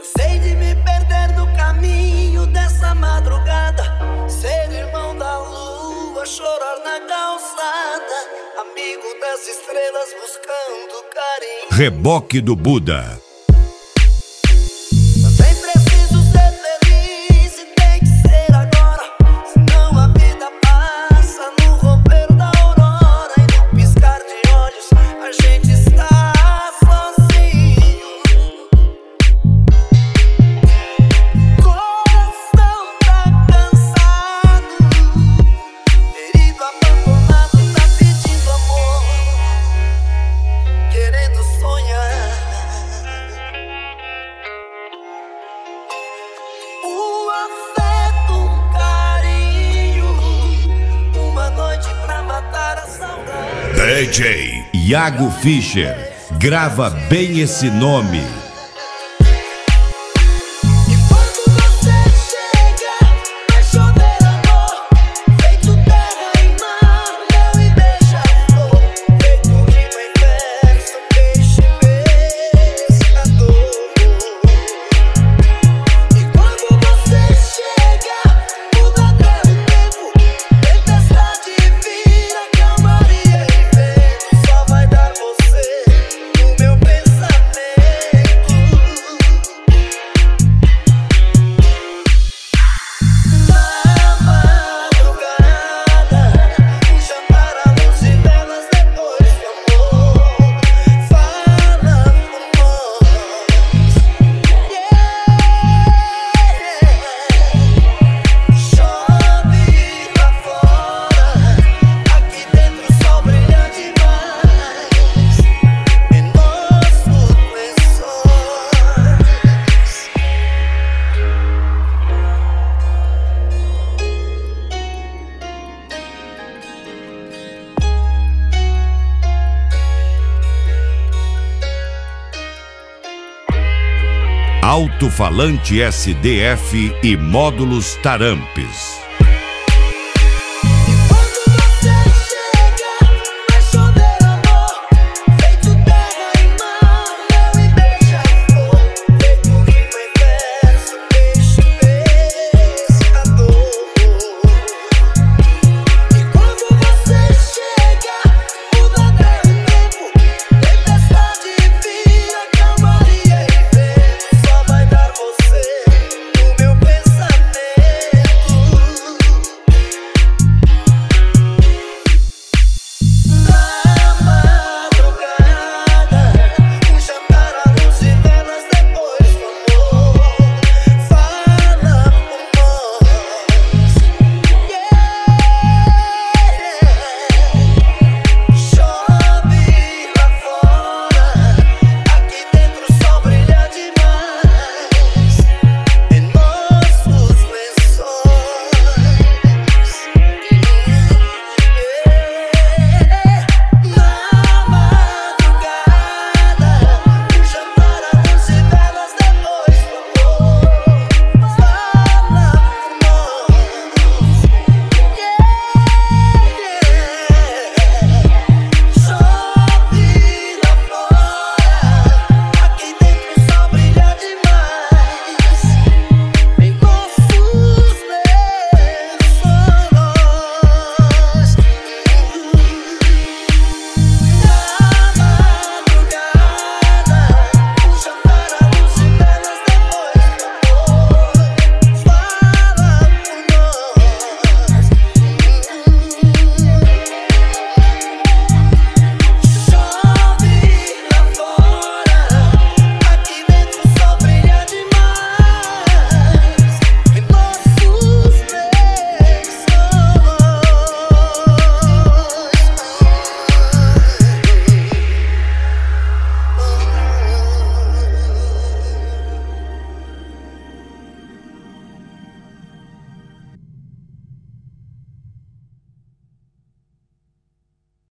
Cansei de me perder no caminho dessa madrugada, ser irmão da lua, chorar na calçada, amigo das estrelas buscando carinho. Reboque do Buda. Também preciso ser feliz e tem que ser agora, senão a vida passa no romper da aurora e no piscar de olhos a gente está sozinho. Coração tá cansado, ferido, abandonado, tá pedindo amor, querendo sonhar. O afeto, um carinho, uma noite pra matar a saudade. DJ Iago Fischer. Grava bem esse nome. E quando você chega, vai chover amor, feito terra e mar, mel e beija-flor, feito rima em verso, peixe pescador. E quando você chega, muda até o tempo, tempestade vira calmaria e vento, só vai dar você no meu pensamento. Na madrugada, um jantar à luz de velas depois do amor, fala por nós. Chove lá fora, aqui dentro o sol brilha demais em nossos lençóis. Alto-falante SDF e módulos Tarampes.